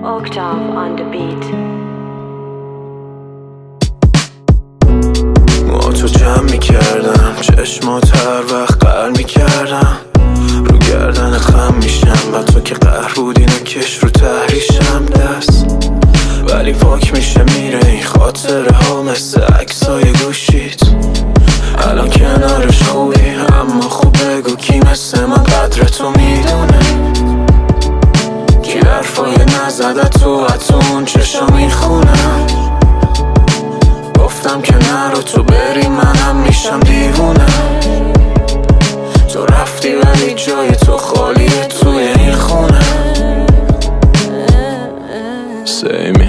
Octave on the beat. ما تو جمع میکردم چشمات هر وقت قهر میکردم رو گردن خم میشم و تو که قهر بودی نکش رو تحریشم دست ولی پاک میشه میره این خاطره ها مثل عکسای گوشیت الان کنارش خوبی اما خوب بگو کی مثل من قدر تو میدونه کی حرفای نزده تو اون چشا میخونم گفتم که نرو تو بری منم میشم دیوونه تو رفتی ولی جای تو خالیه توی این خونه سیمی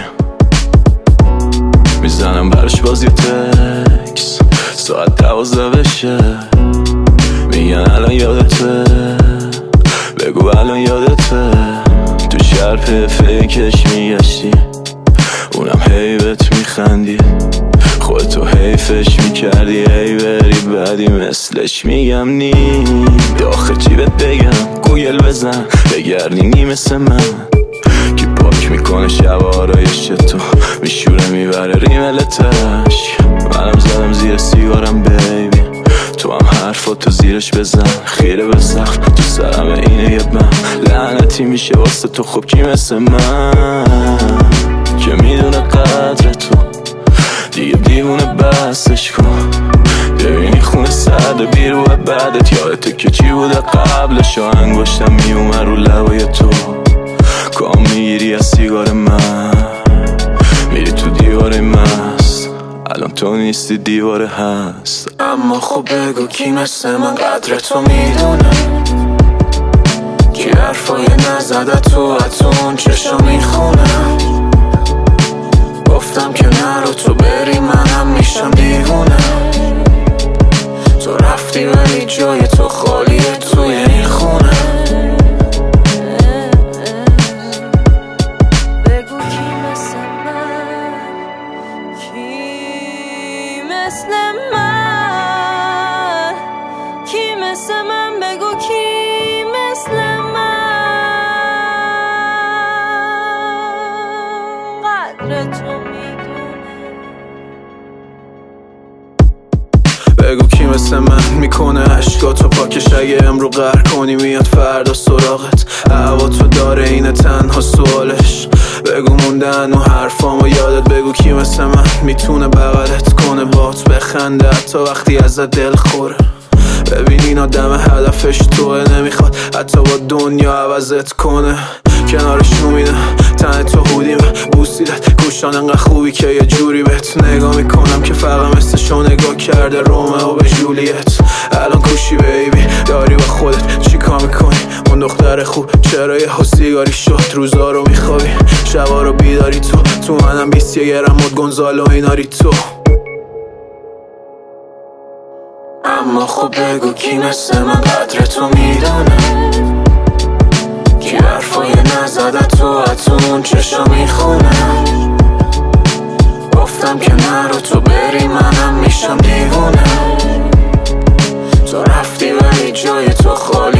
میزنم برش بازی تکس ساعت 12 بشه میگن الان یادته بگو الان یادته تو شرپ فکرش میگشتی اونم هی بهت میخندی خودتو حیفش میکردی هی بری بعدی مثلش میگم نی داخل جیبت بگم گوگل بزن بگردی مثل من کی پاک میکنه شبارایش تو میشوره میبره ریملتش منم زدم زیر سیگارم بیبی تو هم حرفاتو زیرش بزن خیره به سخت تو سرم اینه یه من لعنتی میشه واسه تو خب کی مثل من که میدونه قدر تو دیگه دیوونه بستش کن ببینی خونه سرد بیرو بعدت یادته که چی بوده قبلش انگشتم میومد رو لبای تو کام میگیری از سیگار من میری تو دیوار مست الان تو نیستی دیواره هست اما خب بگو کی مثل من قدر تو میدونه کی حرفای نزده تو اون چشا میخونم گفتم که نرو تو بری منم میشم دیوونه تو رفتی ولی جای تو خالیه توی این خونه بگو کی مثل من کی مثل من کی مثل من بگو کی مثل من قدر تو بگو کی مثل من میکنه عشقاتو پاکش اگه امرو قهر کنی میاد فردا سراغت هوا تو داره اینه تنها سوالش بگو موندن و حرفامو یادت بگو کی مثل من میتونه بغلت کنه بات بخنده حتی وقتی ازت دل خوره ببین این آدم هدفش توه نمیخواد حتی با دنیا عوضت کنه کنارش نومیده تن تو هودیم بوسیدت گوشان انقدر خوبی که یه جوری بهت نگاه میکنم که فقط مثلشو نگاه کرده رومئو به جولیت الان کوشی بیبی داری با خودت چی کار میکنی اون دختر خوب چرا یه سیگاری شد روزا رو میخوابی شبا رو بیداری تو منم 20 گرم مد گونزالو ایناری تو اما خب بگو کی مثل من قدر تو میدونه کی حرفای نزده تو اون چشا میخونم گفتم که نرو تو بری منم میشم دیوونه تو رفتی ولی جای تو خالی